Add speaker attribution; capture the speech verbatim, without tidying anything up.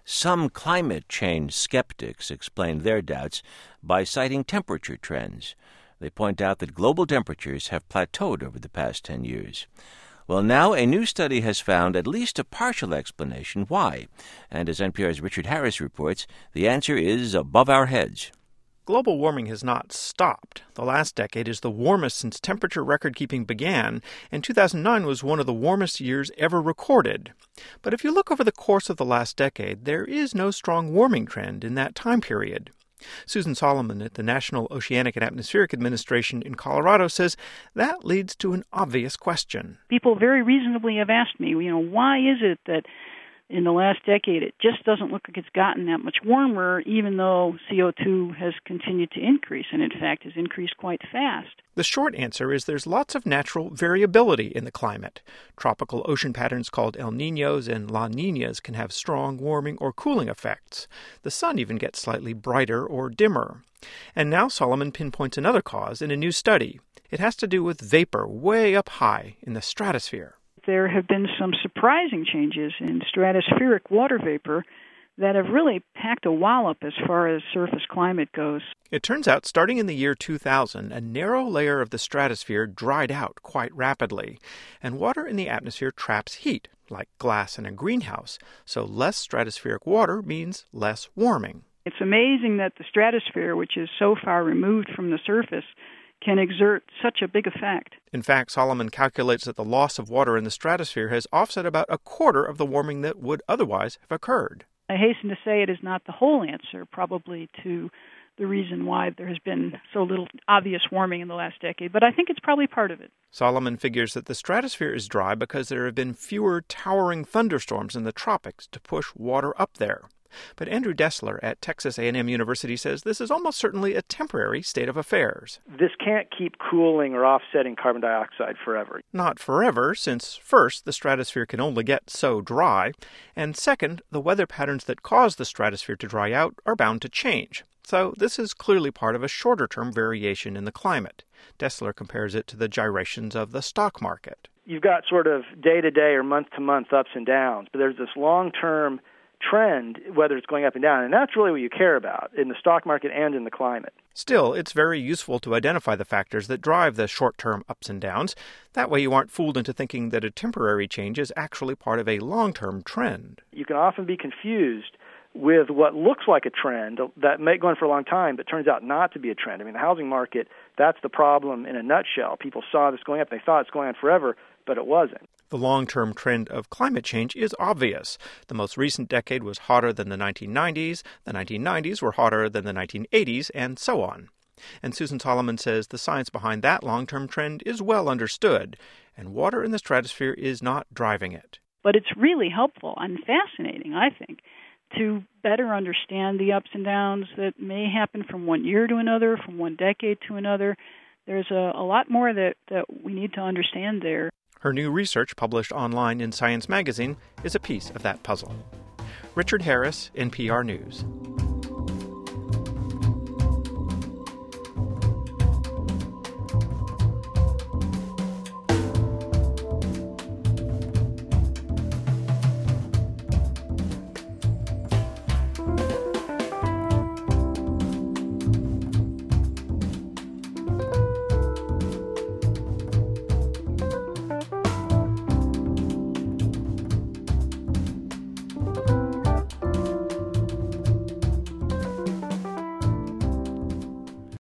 Speaker 1: Some climate change skeptics explain their doubts by citing temperature trends. They point out that global temperatures have plateaued over the past ten years. Well, now a new study has found at least a partial explanation why. And as N P R's Richard Harris reports, the answer is above our heads.
Speaker 2: Global warming has not stopped. The last decade is the warmest since temperature record-keeping began, and two thousand nine was one of the warmest years ever recorded. But if you look over the course of the last decade, there is no strong warming trend in that time period. Susan Solomon at the National Oceanic and Atmospheric Administration in Colorado says that leads to an obvious question.
Speaker 3: People very reasonably have asked me, you know, why is it that in the last decade it just doesn't look like it's gotten that much warmer, even though C O two has continued to increase, and in fact has increased quite fast?
Speaker 2: The short answer is there's lots of natural variability in the climate. Tropical ocean patterns called El Niños and La Niñas can have strong warming or cooling effects. The sun even gets slightly brighter or dimmer. And now Solomon pinpoints another cause in a new study. It has to do with vapor way up high in the stratosphere.
Speaker 3: There have been some surprising changes in stratospheric water vapor that have really packed a wallop as far as surface climate goes.
Speaker 2: It turns out, starting in the year two thousand, a narrow layer of the stratosphere dried out quite rapidly, and water in the atmosphere traps heat, like glass in a greenhouse, so less stratospheric water means less warming.
Speaker 3: It's amazing that the stratosphere, which is so far removed from the surface, can exert such a big effect.
Speaker 2: In fact, Solomon calculates that the loss of water in the stratosphere has offset about a quarter of the warming that would otherwise have occurred.
Speaker 3: I hasten to say it is not the whole answer, probably, to the reason why there has been so little obvious warming in the last decade, but I think it's probably part of it.
Speaker 2: Solomon figures that the stratosphere is dry because there have been fewer towering thunderstorms in the tropics to push water up there. But Andrew Dessler at Texas A and M University says this is almost certainly a temporary state of affairs.
Speaker 4: This can't keep cooling or offsetting carbon dioxide forever.
Speaker 2: Not forever, since first, the stratosphere can only get so dry, and second, the weather patterns that cause the stratosphere to dry out are bound to change. So this is clearly part of a shorter-term variation in the climate. Dessler compares it to the gyrations of the stock market.
Speaker 4: You've got sort of day-to-day or month-to-month ups and downs, but there's this long-term trend, whether it's going up and down, and that's really what you care about in the stock market and in the climate.
Speaker 2: Still, it's very useful to identify the factors that drive the short-term ups and downs. That way you aren't fooled into thinking that a temporary change is actually part of a long-term trend.
Speaker 4: You can often be confused with what looks like a trend that may go on for a long time, but turns out not to be a trend. I mean, the housing market, that's the problem in a nutshell. People saw this going up, they thought it's going on forever, but it wasn't.
Speaker 2: The long-term trend of climate change is obvious. The most recent decade was hotter than the nineteen nineties, the nineteen nineties were hotter than the nineteen eighties, and so on. And Susan Solomon says the science behind that long-term trend is well understood, and water in the stratosphere is not driving it.
Speaker 3: But it's really helpful and fascinating, I think, to better understand the ups and downs that may happen from one year to another, from one decade to another. There's a, a lot more that, that we need to understand there.
Speaker 2: Her new research, published online in Science Magazine, is a piece of that puzzle. Richard Harris, N P R News.